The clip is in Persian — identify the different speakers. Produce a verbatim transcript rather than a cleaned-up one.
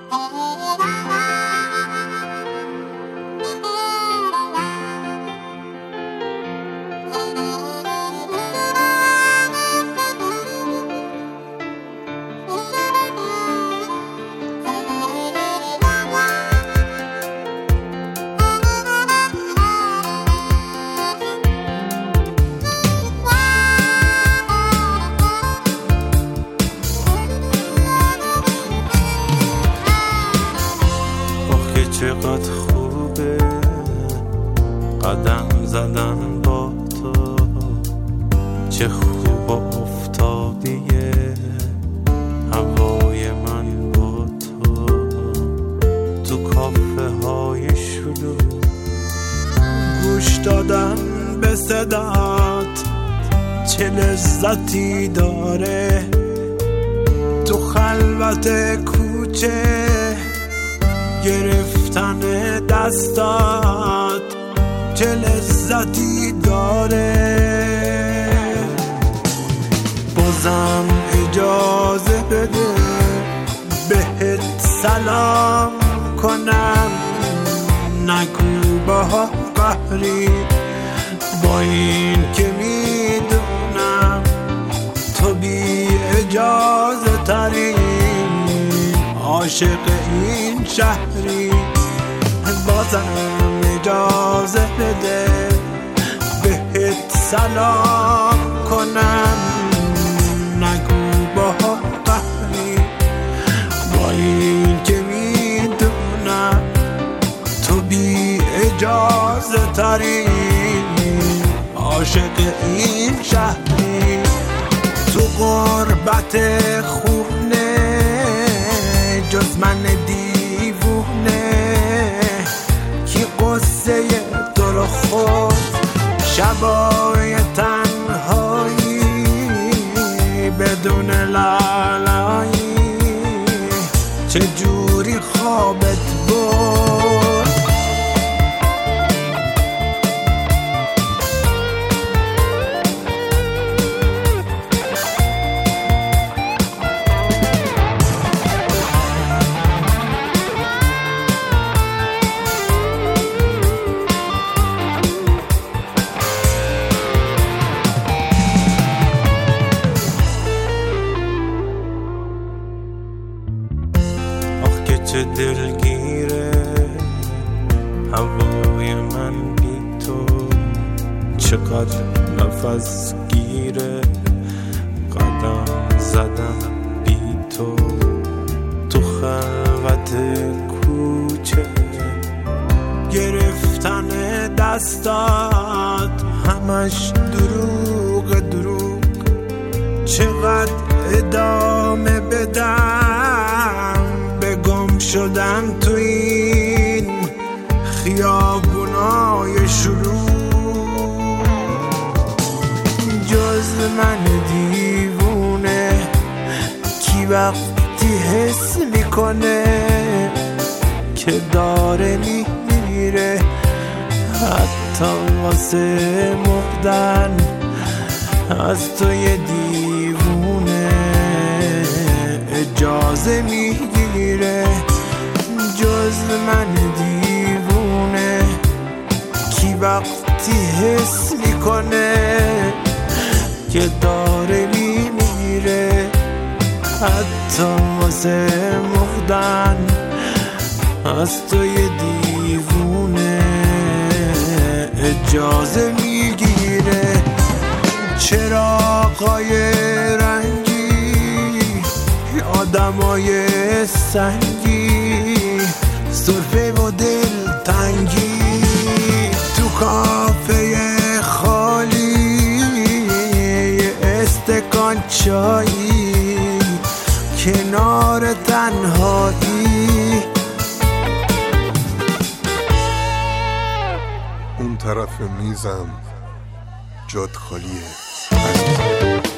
Speaker 1: چقدر خوبه قدم زدن با تو، چه خوب افتادیه هوای من با تو، تو کافه های شلوغ گوش دادن به صدات چه لذتی داره، تو خلوت کوچه گرفتن دستات چه لذتی داره. بازم اجازه بده بهت سلام کنم، نگو با قهری با این که میدونم تو بی اجازه ترین عاشق این شهری. بازم اجازه بده بهت سلام کنم، نگو با قهری با این که میدونم تو بی اجازه ترین عاشق این شهری. تو غربت خونه جز من دیوونه کی قصه تو رو خود شبای تنهایی بدون لالایی چجوری خوابت بود. چه دلگیره هوای من بی تو، چقدر نفس گیره قدم زدم بی تو، تو خلوت کوچه گرفتن دستات همش دروغ دروغ، چقدر ادامه بدم گم شدن تو این خیابونای شلوغ. جز من دیوونه کی وقتی حس میکنه که داره میمیره، حتی واسه مردن از تو یه دیوونه اجازه میگیره. جز من دیوونه کی وقتی حس میکنه که داره میمیره، حتی واسه مردن از تو یه دیوونه اجازه میگیره. چراغای رنگی آدمای سنگی سرفه و دل تنگی تو کافه خالی استکان چایی کنار تنهایی.
Speaker 2: اون طرف میزم جاد خالیه.